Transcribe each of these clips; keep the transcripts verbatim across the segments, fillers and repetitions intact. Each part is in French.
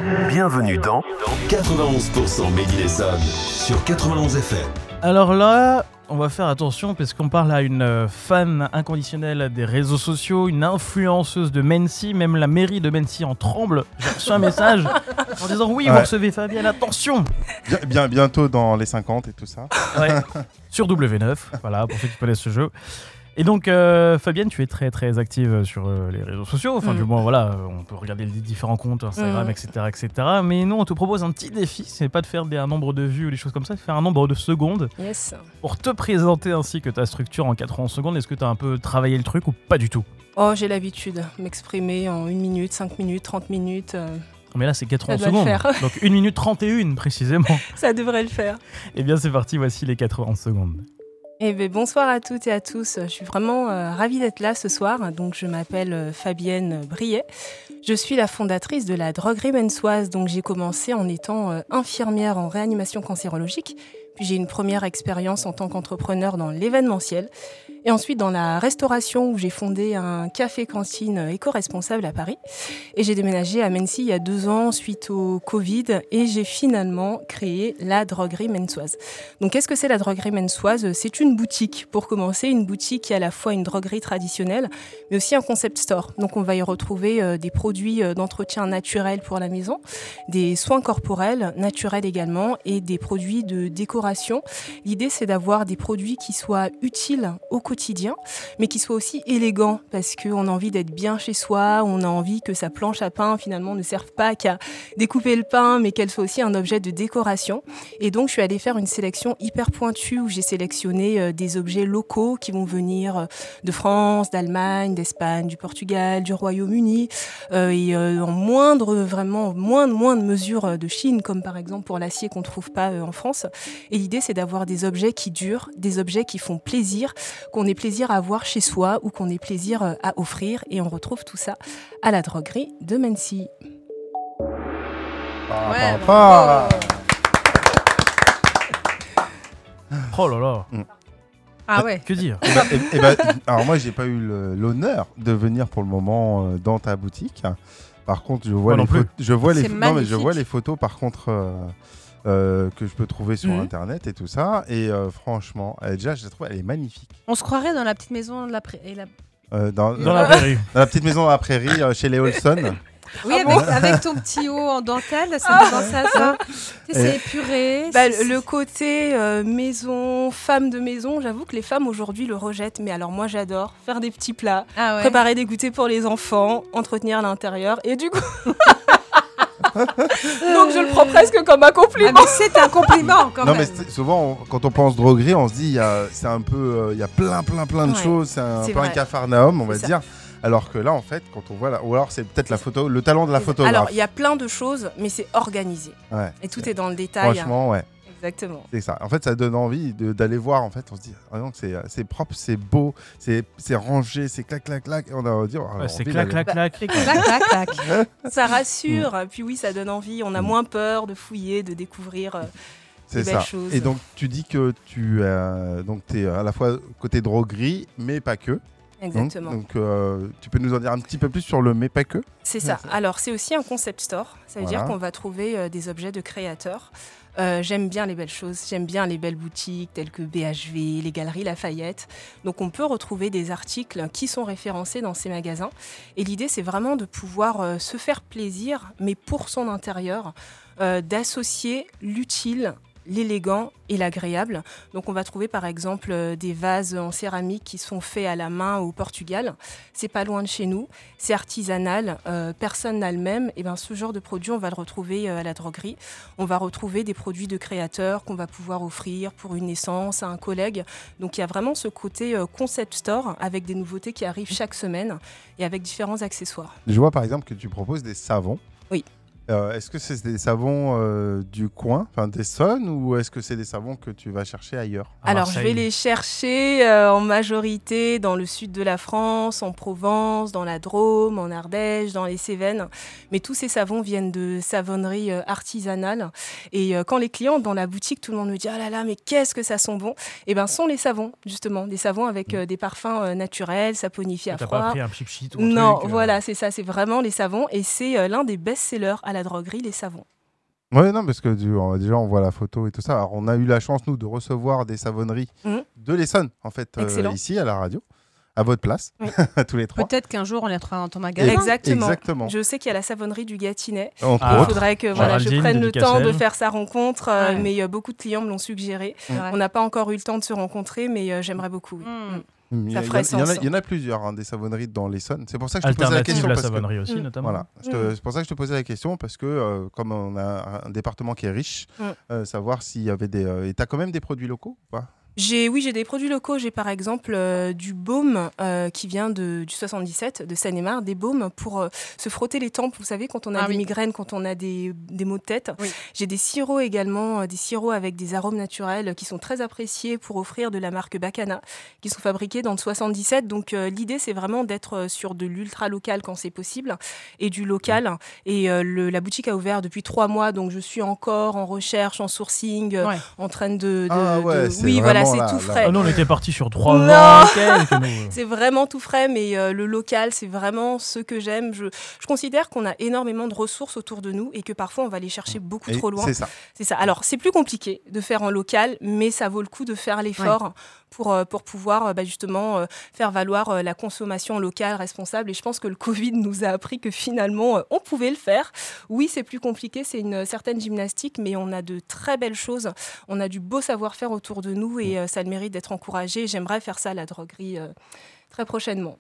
Bienvenue dans quatre-vingt-onze pour cent Made in Essonne sur quatre-vingt-onze F M. Alors là, on va faire attention parce qu'on parle à une fan inconditionnelle des réseaux sociaux, une influenceuse de Mency, même la mairie de Mency en tremble. J'ai reçu un message en disant oui, ouais. Vous recevez Fabienne, attention. Bien, bien, bientôt dans les cinquante et tout ça. Ouais. Sur W neuf, voilà, pour ceux qui connaissent ce jeu. Et donc, euh, Fabienne, tu es très très active sur euh, les réseaux sociaux. Enfin, mmh. du moins, voilà, on peut regarder les différents comptes Instagram, mmh. et cetera, et cetera. Mais nous, on te propose un petit défi. C'est pas de faire des, un nombre de vues ou des choses comme ça, c'est de faire un nombre de secondes. Yes. Pour te présenter ainsi que ta structure en quatre-vingt-onze secondes. Est-ce que tu as un peu travaillé le truc ou pas du tout ? Oh, j'ai l'habitude m'exprimer en une minute, cinq minutes, trente minutes. Euh... Mais là, c'est quatre-vingts secondes. Donc une minute trente et une précisément. Ça devrait le faire. Eh bien, c'est parti. Voici les quatre-vingts secondes. Eh bien, bonsoir à toutes et à tous. Je suis vraiment euh, ravie d'être là ce soir. Donc, je m'appelle euh, Fabienne Briet. Je suis la fondatrice de la droguerie mensoise. Donc, j'ai commencé en étant euh, infirmière en réanimation cancérologique. Puis, j'ai une première expérience en tant qu'entrepreneur dans l'événementiel. Et ensuite, dans la restauration, où j'ai fondé un café-cantine éco-responsable à Paris. Et j'ai déménagé à Mency il y a deux ans suite au Covid. Et j'ai finalement créé la droguerie mensoise. Donc, qu'est-ce que c'est la droguerie mensoise ? C'est une boutique, pour commencer, une boutique qui est à la fois une droguerie traditionnelle, mais aussi un concept store. Donc, on va y retrouver euh, des produits euh, d'entretien naturel pour la maison, des soins corporels naturels également, et des produits de décoration. L'idée, c'est d'avoir des produits qui soient utiles au quotidien, mais qui soient aussi élégants, parce qu'on a envie d'être bien chez soi, on a envie que sa planche à pain, finalement, ne serve pas qu'à découper le pain, mais qu'elle soit aussi un objet de décoration. Et donc, je suis allée faire une sélection hyper pointue, où j'ai sélectionné euh, des objets locaux qui vont venir euh, de France, d'Allemagne, d'Espagne, du Portugal, du Royaume-Uni, euh, et euh, en moindre, vraiment, moindre, moindre mesure de Chine, comme par exemple pour l'acier qu'on ne trouve pas euh, en France. Et l'idée, c'est d'avoir des objets qui durent, des objets qui font plaisir, qu'on ait plaisir à avoir chez soi ou qu'on ait plaisir euh, à offrir. Et on retrouve tout ça à la droguerie de Mency. Ouais, papa. Oh là là. Mm. Ah ouais. Que dire ? et bah, et, et bah, alors moi, j'ai pas eu le, l'honneur de venir pour le moment euh, dans ta boutique. Par contre, je vois moi les photos. Je vois les. C'est Non, mais je vois les photos. Par contre. Euh, Euh, que je peux trouver sur mmh. internet et tout ça, et euh, franchement elle, déjà je la trouve elle est magnifique. On se croirait dans la petite maison de la prairie la... euh, dans, dans la prairie dans la petite maison dans la prairie euh, chez les Olson. Oui, ah avec, bon avec ton petit haut en dentelle, ça me pense à ça. Tu sais, c'est épuré. Bah, c'est... le côté euh, maison, femme de maison, j'avoue que les femmes aujourd'hui le rejettent. Mais alors moi, j'adore faire des petits plats, ah ouais. préparer des goûters pour les enfants, entretenir l'intérieur. Et du coup... Donc je le prends presque comme un compliment. Ah, mais c'est un compliment quand non, même. mais souvent, on, quand on pense droguerie, on se dit, il y a, c'est un peu, il euh, y a plein, plein, plein de ouais, choses. C'est un c'est peu vrai. un capharnaüm, on va c'est dire. Alors que là, en fait, quand on voit là, ou alors c'est peut-être la photo, le talent de la photographe. Alors il y a plein de choses, mais c'est organisé. Ouais, et tout est dans le détail. Franchement, ouais. Exactement. C'est ça. En fait, ça donne envie de, d'aller voir. En fait, on se dit, ah non, c'est, c'est propre, c'est beau, c'est, c'est rangé, c'est clac, clac, clac. Et on a dit, oh, ouais, c'est clac, clac, clac, clac, clac, clac. Ça rassure. Mm. Puis oui, ça donne envie. On a mm. moins peur de fouiller, de découvrir. Euh, C'est des ça. Belles choses. Et donc, tu dis que tu euh, donc es à la fois côté droguerie, mais pas que. Exactement. Donc, donc euh, tu peux nous en dire un petit peu plus sur le mais pas que ? C'est ça. Alors, c'est aussi un concept store. Ça veut voilà. dire qu'on va trouver euh, des objets de créateurs. Euh, j'aime bien les belles choses, j'aime bien les belles boutiques telles que B H V, les Galeries Lafayette. Donc on peut retrouver des articles qui sont référencés dans ces magasins. Et l'idée, c'est vraiment de pouvoir euh, se faire plaisir, mais pour son intérieur, euh, d'associer l'utile, l'élégant et l'agréable. Donc on va trouver par exemple euh, des vases en céramique qui sont faits à la main au Portugal. C'est pas loin de chez nous, c'est artisanal, euh, personne n'a le même. Et ben ce genre de produit, on va le retrouver euh, à la droguerie. On va retrouver des produits de créateurs qu'on va pouvoir offrir pour une naissance à un collègue. Donc il y a vraiment ce côté euh, concept store avec des nouveautés qui arrivent chaque semaine et avec différents accessoires. Je vois par exemple que tu proposes des savons. Oui. Euh, est-ce que c'est des savons euh, du coin, enfin d'Essonne, ou est-ce que c'est des savons que tu vas chercher ailleurs ? Alors, je vais les chercher euh, en majorité dans le sud de la France, en Provence, dans la Drôme, en Ardèche, dans les Cévennes. Mais tous ces savons viennent de savonneries euh, artisanales. Et euh, quand les clients dans la boutique, tout le monde me dit « Ah là là, mais qu'est-ce que ça sent bon ?» Eh bien, ce sont les savons, justement. Des savons avec euh, des parfums euh, naturels, saponifient à T'as froid. T'as pas pris un pchip-chit ou un Non, truc, euh... voilà, c'est ça. C'est vraiment les savons. Et c'est euh, l'un des best-sellers à la la droguerie, les savons. Oui, non, parce que du, on, déjà, on voit la photo et tout ça. Alors, on a eu la chance, nous, de recevoir des savonneries mmh. de l'Essonne, en fait, euh, ici, à la radio. À votre place, oui. tous les trois. Peut-être qu'un jour on les retrouvera dans ton magasin. Exactement. Exactement. Je sais qu'il y a la savonnerie du Gâtinais. Ah. Il faudrait que voilà, je prenne le temps de faire sa rencontre, euh, ouais. mais euh, beaucoup de clients me l'ont suggéré. Ouais. On n'a pas encore eu le temps de se rencontrer, mais euh, j'aimerais beaucoup. Oui. Mmh. Il y, a, il, y a, il, y a, il y en a plusieurs, hein, des savonneries dans l'Essonne. C'est pour ça que je te posais la question. la parce savonnerie que, aussi, mmh. notamment. Voilà. Te, mmh. C'est pour ça que je te posais la question, parce que euh, comme on a un département qui est riche, mmh. euh, savoir s'il y avait des... Euh, et tu as quand même des produits locaux ou pas ? J'ai, oui, j'ai des produits locaux. J'ai par exemple euh, du baume euh, qui vient de, du soixante-dix-sept, de Seine-et-Marne, des baumes pour euh, se frotter les tempes. Vous savez, quand on a ah, des oui. migraines, quand on a des, des maux de tête. Oui. J'ai des sirops également, euh, des sirops avec des arômes naturels qui sont très appréciés pour offrir de la marque Bacana, qui sont fabriqués dans le soixante-dix-sept. Donc euh, l'idée, c'est vraiment d'être sur de l'ultra local quand c'est possible et du local. Et euh, le, la boutique a ouvert depuis trois mois, donc je suis encore en recherche, en sourcing, ouais. en train de... de, ah ouais, de... Oui, voilà. C'est là, tout là, frais. Ah non, on était parti sur trois ans. C'est vraiment tout frais, mais euh, le local, c'est vraiment ce que j'aime. Je, je considère qu'on a énormément de ressources autour de nous et que parfois on va les chercher beaucoup et trop loin. C'est ça. C'est ça. Alors, c'est plus compliqué de faire en local, mais ça vaut le coup de faire l'effort. Ouais. Pour, euh, pour pouvoir bah, justement euh, faire valoir euh, la consommation locale responsable. Et je pense que le Covid nous a appris que finalement, euh, on pouvait le faire. Oui, c'est plus compliqué, c'est une certaine gymnastique, mais on a de très belles choses. On a du beau savoir-faire autour de nous et euh, ça a le mérite d'être encouragé. J'aimerais faire ça à la droguerie euh, très prochainement.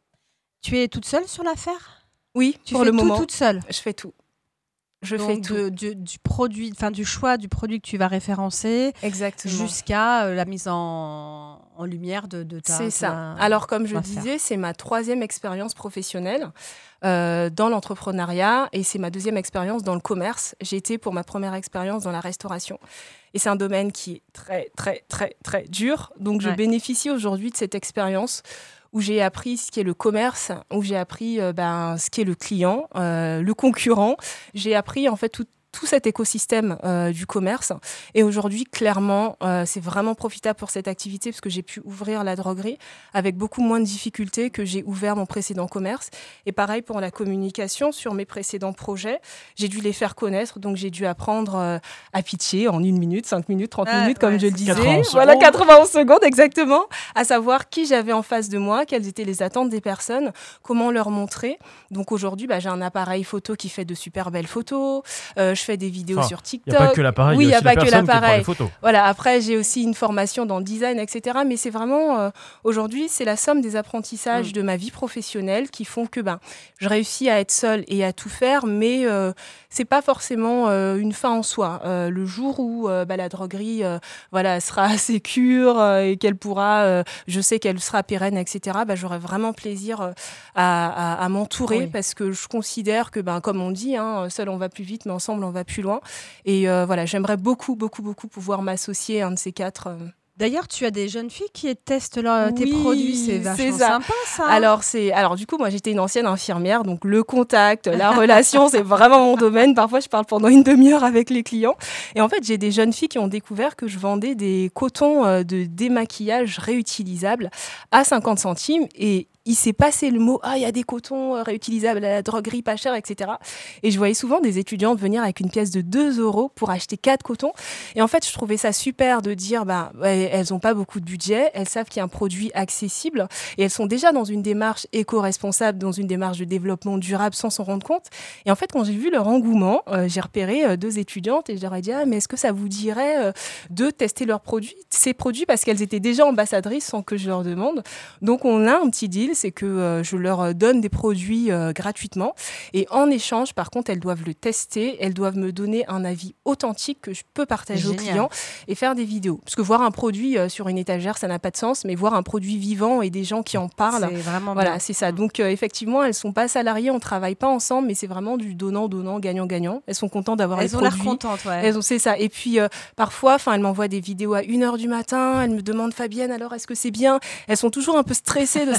Tu es toute seule sur l'affaire ? Oui, tu pour fais le tout moment. toute seule ? Je fais tout. Je Donc fais tout. De, de, du produit, enfin du choix du produit que tu vas référencer, exactement, jusqu'à euh, la mise en, en lumière de, de ta. C'est ça. Ta, Alors comme je disais, c'est ma troisième expérience professionnelle euh, dans l'entrepreneuriat et c'est ma deuxième expérience dans le commerce. J'ai été pour ma première expérience dans la restauration. Et c'est un domaine qui est très, très, très, très dur. Donc je ouais. bénéficie aujourd'hui de cette expérience où j'ai appris ce qu'est le commerce, où j'ai appris euh, ben, ce qu'est le client, euh, le concurrent. J'ai appris en fait tout, tout cet écosystème euh, du commerce. Et aujourd'hui, clairement, euh, c'est vraiment profitable pour cette activité parce que j'ai pu ouvrir la droguerie avec beaucoup moins de difficultés que j'ai ouvert mon précédent commerce. Et pareil pour la communication sur mes précédents projets. J'ai dû les faire connaître, donc j'ai dû apprendre euh, à pitcher en une minute, cinq minutes, trente ah, minutes, comme ouais, je le disais. quatre-vingt-onze voilà, secondes. quatre-vingt-onze secondes, exactement. À savoir qui j'avais en face de moi, quelles étaient les attentes des personnes, comment leur montrer. Donc aujourd'hui, bah, j'ai un appareil photo qui fait de super belles photos. Euh, je fais des vidéos enfin, sur TikTok. Il n'y a pas que l'appareil, oui, il y a, y a pas que l'appareil. Voilà, après, j'ai aussi une formation dans le design, et cetera. Mais c'est vraiment, euh, aujourd'hui, c'est la somme des apprentissages mmh. de ma vie professionnelle qui font que ben, je réussis à être seule et à tout faire, mais euh, ce n'est pas forcément euh, une fin en soi. Euh, le jour où euh, bah, la droguerie euh, voilà, sera sécure euh, et qu'elle pourra, euh, je sais qu'elle sera pérenne, et cetera, bah, j'aurai vraiment plaisir euh, à, à, à m'entourer oui. parce que je considère que, ben, comme on dit, hein, seul on va plus vite, mais ensemble on va plus loin. Et euh, voilà, j'aimerais beaucoup, beaucoup, beaucoup pouvoir m'associer à un de ces quatre. Euh... D'ailleurs, tu as des jeunes filles qui testent leur, oui, tes produits, c'est vachement c'est ça. sympa ça. Alors, c'est, alors du coup, moi j'étais une ancienne infirmière, donc le contact, la relation, c'est vraiment mon domaine. Parfois, je parle pendant une demi-heure avec les clients. Et en fait, j'ai des jeunes filles qui ont découvert que je vendais des cotons de démaquillage réutilisables à cinquante centimes. Et il s'est passé le mot « Ah, il y a des cotons réutilisables à la droguerie pas cher, et cetera » Et je voyais souvent des étudiantes venir avec une pièce de deux euros pour acheter quatre cotons. Et en fait, je trouvais ça super de dire bah, ouais, elles n'ont pas beaucoup de budget, elles savent qu'il y a un produit accessible et elles sont déjà dans une démarche éco-responsable, dans une démarche de développement durable sans s'en rendre compte. Et en fait, quand j'ai vu leur engouement, euh, j'ai repéré euh, deux étudiantes et je leur ai dit ah, « mais est-ce que ça vous dirait euh, de tester leurs produits, ces produits ?» Parce qu'elles étaient déjà ambassadrices sans que je leur demande. Donc, on a un petit deal, c'est que euh, je leur donne des produits euh, gratuitement et en échange, par contre, elles doivent le tester, elles doivent me donner un avis authentique que je peux partager Génial. Aux clients et faire des vidéos. Parce que voir un produit euh, sur une étagère, ça n'a pas de sens, mais voir un produit vivant et des gens qui en parlent, c'est vraiment voilà, bien. C'est ça. Donc euh, effectivement, elles sont pas salariées, on travaille pas ensemble, mais c'est vraiment du donnant-donnant, gagnant-gagnant. Elles sont contentes d'avoir elles les produits. Elles ont l'air contentes, ouais. Elles ont, c'est ça. Et puis euh, parfois, enfin, elles m'envoient des vidéos à une heure du matin, elles me demandent Fabienne, alors est-ce que c'est bien ? Elles sont toujours un peu stressées de savoir est-ce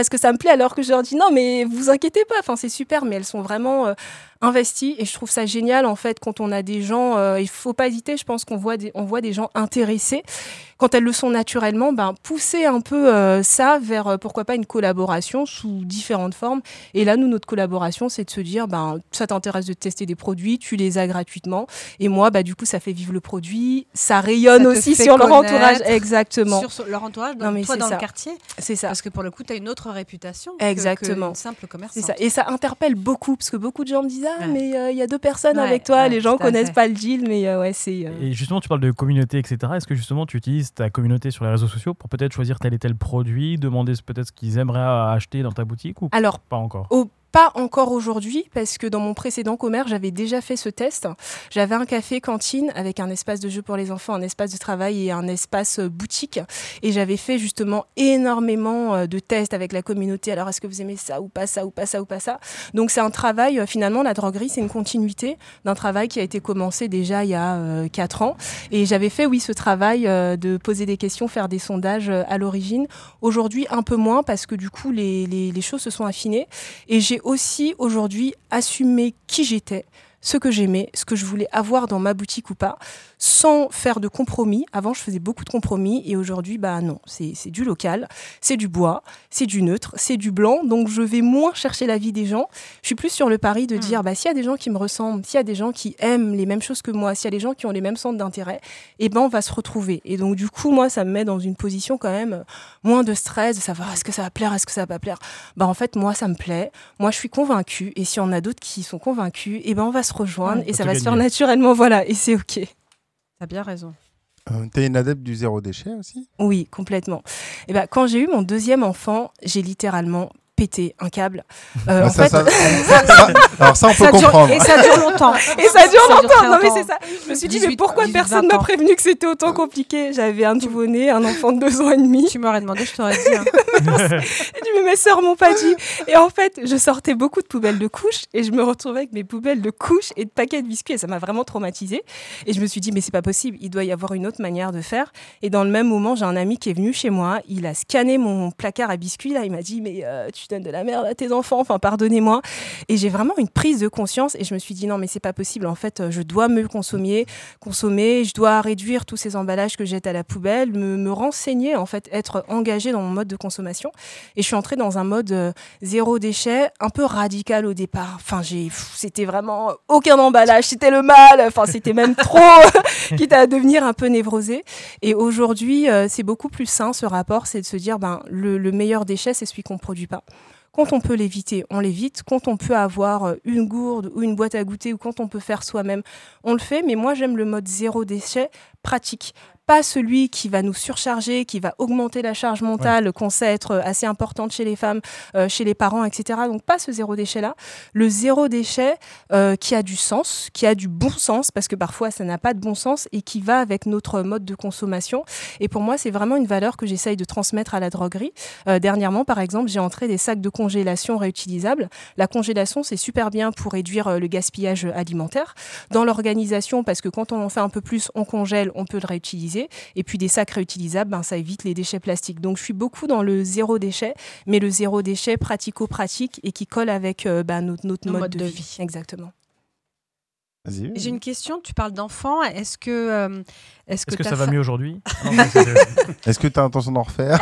parce que ça me plaît, alors que je leur dis non, mais vous inquiétez pas, enfin, c'est super, mais elles sont vraiment euh, investies et je trouve ça génial en fait quand on a des gens, euh, il faut pas hésiter, je pense qu'on voit des, on voit des gens intéressés. Quand elles le sont naturellement, ben, pousser un peu euh, ça vers, euh, pourquoi pas, une collaboration sous différentes formes. Et là, nous, notre collaboration, c'est de se dire, ben, ça t'intéresse de tester des produits, tu les as gratuitement. Et moi, bah, du coup, ça fait vivre le produit, ça rayonne ça aussi sur leur entourage. Exactement. Sur leur entourage, dans, non, toi dans ça. Le quartier. C'est ça. Parce que pour le coup, tu as une autre réputation Exactement. que, que une simple commerçante. C'est ça. Et ça interpelle beaucoup, parce que beaucoup de gens me disent, ah, ouais. mais il euh, y a deux personnes ouais, avec toi, ouais, les gens connaissent pas le deal, mais euh, ouais, c'est... Euh... Et justement, tu parles de communauté, et cetera. Est-ce que justement, tu utilises ta communauté sur les réseaux sociaux pour peut-être choisir tel et tel produit, demander peut-être ce qu'ils aimeraient acheter dans ta boutique ou Alors, pas encore au... Pas encore aujourd'hui, parce que dans mon précédent commerce, j'avais déjà fait ce test. J'avais un café cantine avec un espace de jeu pour les enfants, un espace de travail et un espace boutique. Et j'avais fait justement énormément de tests avec la communauté. Alors, est-ce que vous aimez ça ou pas ça ou pas ça ou pas ça ? Donc, c'est un travail, finalement, la droguerie, c'est une continuité d'un travail qui a été commencé déjà il y a euh, quatre ans. Et j'avais fait, oui, ce travail euh, de poser des questions, faire des sondages euh, à l'origine. Aujourd'hui, un peu moins, parce que du coup, les, les, les choses se sont affinées. Et j'ai aussi aujourd'hui assumé qui j'étais, ce que j'aimais, ce que je voulais avoir dans ma boutique ou pas, sans faire de compromis. Avant, je faisais beaucoup de compromis et aujourd'hui, bah non, c'est, c'est du local, c'est du bois, c'est du neutre, c'est du blanc. Donc, je vais moins chercher l'avis des gens. Je suis plus sur le pari de mmh. dire, bah, s'il y a des gens qui me ressemblent, s'il y a des gens qui aiment les mêmes choses que moi, s'il y a des gens qui ont les mêmes centres d'intérêt, eh ben, on va se retrouver. Et donc, du coup, moi, ça me met dans une position quand même moins de stress, de savoir est-ce que ça va plaire, est-ce que ça va pas plaire. Bah, en fait, moi, ça me plaît. Moi, je suis convaincue. Et si on a d'autres qui sont convaincus, eh ben, on va se rejoindre mmh, et ça va gagner. Se faire naturellement. Voilà. Et c'est OK. T'as bien raison. Euh, T'es une adepte du zéro déchet aussi ? Oui, complètement. Et ben, quand j'ai eu mon deuxième enfant, j'ai littéralement pété un câble. Euh, ah, en ça, fait, ça, ça, ça, alors ça, on peut ça comprendre. Dure, et ça dure longtemps. Et ça dure ça longtemps. Dure non, mais c'est ça. Je me suis dit, mais pourquoi dix-huit, personne m'a prévenu que c'était autant compliqué ? J'avais un nouveau-né, un enfant de deux ans et demi. Tu m'aurais demandé, je t'aurais dit. Hein. J'ai dit, mais mes sœurs m'ont pas dit. Et en fait, je sortais beaucoup de poubelles de couches et je me retrouvais avec mes poubelles de couches et de paquets de biscuits. Et ça m'a vraiment traumatisée. Et je me suis dit, mais c'est pas possible. Il doit y avoir une autre manière de faire. Et dans le même moment, j'ai un ami qui est venu chez moi. Il a scanné mon placard à biscuits. Là, il m'a dit, mais euh, tu donnes de la merde à tes enfants, enfin pardonnez-moi. Et j'ai vraiment une prise de conscience et je me suis dit non mais c'est pas possible, en fait je dois me consommer, consommer, je dois réduire tous ces emballages que je jette à la poubelle, me, me renseigner, en fait être engagée dans mon mode de consommation. Et je suis entrée dans un mode euh, zéro déchet, un peu radical au départ. Enfin j'ai, pff, c'était vraiment aucun emballage, c'était le mal, enfin c'était même trop, quitte à devenir un peu névrosée. Et aujourd'hui euh, c'est beaucoup plus sain ce rapport, c'est de se dire ben le, le meilleur déchet c'est celui qu'on produit pas. Quand on peut l'éviter, on l'évite. Quand on peut avoir une gourde ou une boîte à goûter ou quand on peut faire soi-même, on le fait. Mais moi, j'aime le mode zéro déchet pratique. Pas celui qui va nous surcharger, qui va augmenter la charge mentale, ouais. qu'on sait être assez importante chez les femmes, euh, chez les parents, et cetera. Donc pas ce zéro déchet-là. Le zéro déchet euh, qui a du sens, qui a du bon sens, parce que parfois ça n'a pas de bon sens et qui va avec notre mode de consommation. Et pour moi, c'est vraiment une valeur que j'essaye de transmettre à la droguerie. Euh, dernièrement, par exemple, j'ai entré des sacs de congélation réutilisables. La congélation, c'est super bien pour réduire euh, le gaspillage alimentaire. Dans l'organisation, parce que quand on en fait un peu plus, on congèle, on peut le réutiliser. Et puis des sacs réutilisables, ben, ça évite les déchets plastiques. Donc je suis beaucoup dans le zéro déchet, mais le zéro déchet pratico-pratique et qui colle avec euh, ben, notre, notre mode, mode de, de vie. vie. Exactement. Vas-y. J'ai une question, tu parles d'enfants, est-ce que... Euh, est-ce que, est-ce que ça va fa... mieux aujourd'hui? Est-ce que tu as intention d'en refaire?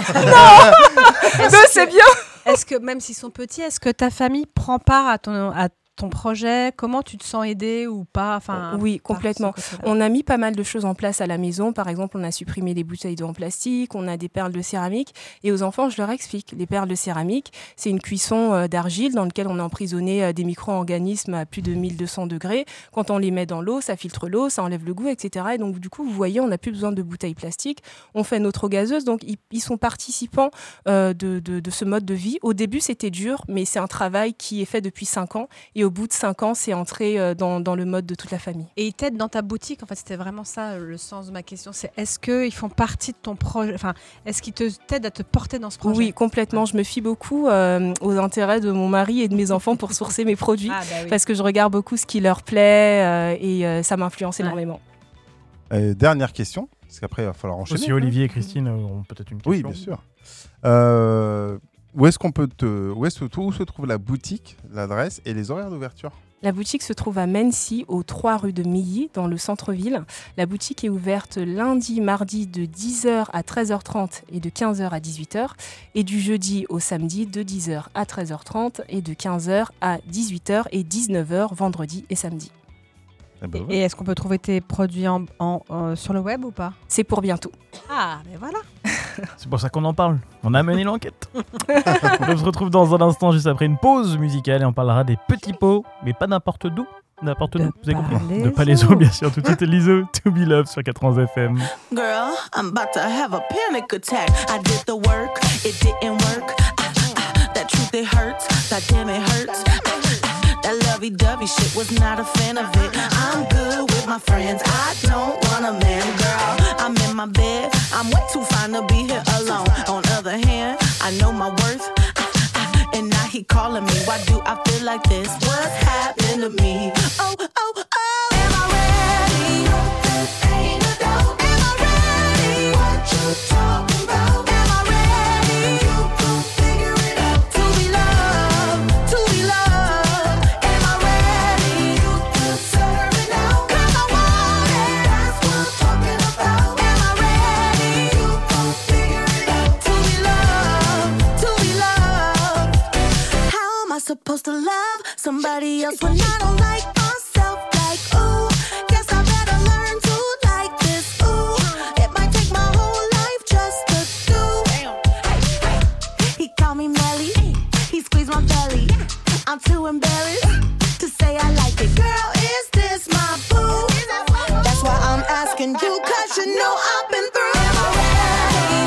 Non, que... c'est bien. Est-ce que, même s'ils sont petits, est-ce que ta famille prend part à ton... À ton projet, comment tu te sens aidée ou pas, enfin, oui, complètement. On a mis pas mal de choses en place à la maison. Par exemple, on a supprimé les bouteilles d'eau en plastique, on a des perles de céramique. Et aux enfants, je leur explique. Les perles de céramique, c'est une cuisson euh, d'argile dans laquelle on a emprisonné euh, des micro-organismes à plus de mille deux cents degrés. Quand on les met dans l'eau, ça filtre l'eau, ça enlève le goût, et cetera. Et donc, du coup, vous voyez, on n'a plus besoin de bouteilles plastiques. On fait notre eau gazeuse. Donc, ils, ils sont participants euh, de, de, de ce mode de vie. Au début, c'était dur, mais c'est un travail qui est fait depuis cinq ans. Et au bout de cinq ans, c'est entré dans, dans le mode de toute la famille. Et ils t'aident dans ta boutique, en fait, c'était vraiment ça le sens de ma question, c'est est-ce qu'ils font partie de ton projet, enfin, est-ce qu'ils te, t'aident à te porter dans ce projet? Oui, complètement. Je me fie beaucoup euh, aux intérêts de mon mari et de mes enfants pour sourcer mes produits, ah, bah oui. parce que je regarde beaucoup ce qui leur plaît euh, et euh, ça m'influence ouais. énormément. Euh, dernière question, parce qu'après, il va falloir enchaîner. Si Olivier et Christine ont peut-être une question. Oui, bien sûr. Euh... Où est-ce qu'on peut te, où est-ce où se trouve la boutique, l'adresse et les horaires d'ouverture? La boutique se trouve à Mency, au trois rue de Milly, dans le centre-ville. La boutique est ouverte lundi, mardi de dix heures à treize heures trente et de quinze heures à dix-huit heures. Et du jeudi au samedi de dix heures à treize heures trente et de quinze heures à dix-huit heures et dix-neuf heures vendredi et samedi. Eh ben ouais. Et est-ce qu'on peut trouver tes produits en, en, euh, sur le web ou pas? C'est pour bientôt. Ah, mais voilà. C'est pour ça qu'on en parle. On a mené l'enquête. On se retrouve dans un instant, juste après une pause musicale, et on parlera des petits pots, mais pas n'importe d'où. N'importe d'où, vous avez compris. De Palaiso, bien sûr. Tout de suite, Lizzo, To Be Loved sur quatre-vingts F M. Girl, I'm about to have a panic attack. I did the work, it didn't work. Ah, ah, ah, that truth, it hurts. That damn, it hurts. Ah, ah, that lovey-dovey shit, was not a fan of it. I'm good with my friends. I don't want a man, girl. I'm in my bed. I'm way too fine to be here alone. On the other hand, I know my worth. Ah, ah, and now he calling me. Why do I feel like this? What's happening to me? Oh, oh, oh. Am I ready? Ain't no doubt. Am I ready? What you talking about? Am I ready? You gon' figure it out. To be loved, to be loved. Am I ready? You deserve it now. 'Cause I want it. That's what I'm talking about. Am I ready? You gon' figure it out. To be loved, to be loved. How am I supposed to love somebody else when I don't like myself? Like, ooh, guess I better learn to like this. Ooh, it might take my whole life just to do. Hey, hey. He called me Melly, he squeezed my belly. I'm too embarrassed to say I like it. Girl, is this my boo? That's why I'm asking you, 'cause you know I've been through. Am I ready?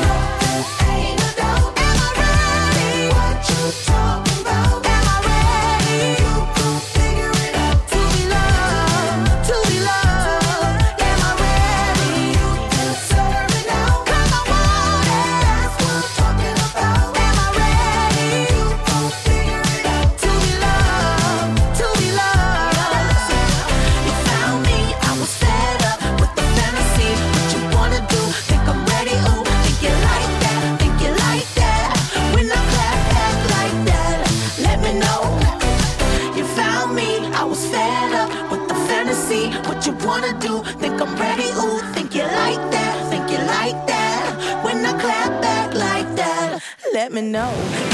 Ain't no doubt. Am I ready? What you talking about? Am I ready? You gon' figure it out. To be loved, to be loved. Am I ready? You deserve it now. 'Cause I want it. That's what I'm talking about. Am I ready? You gon' figure it out. To be loved, to be loved. You found me, I was fed up with the fantasy. What you wanna do? Think I'm ready? Ooh, think you like that? Think you like that? When I clap back like that, let me know. You found me, I was fed up with the fantasy. What you wanna do? Think I'm ready? Ooh, think you like that? Think you like that? When I clap back like that, let me know.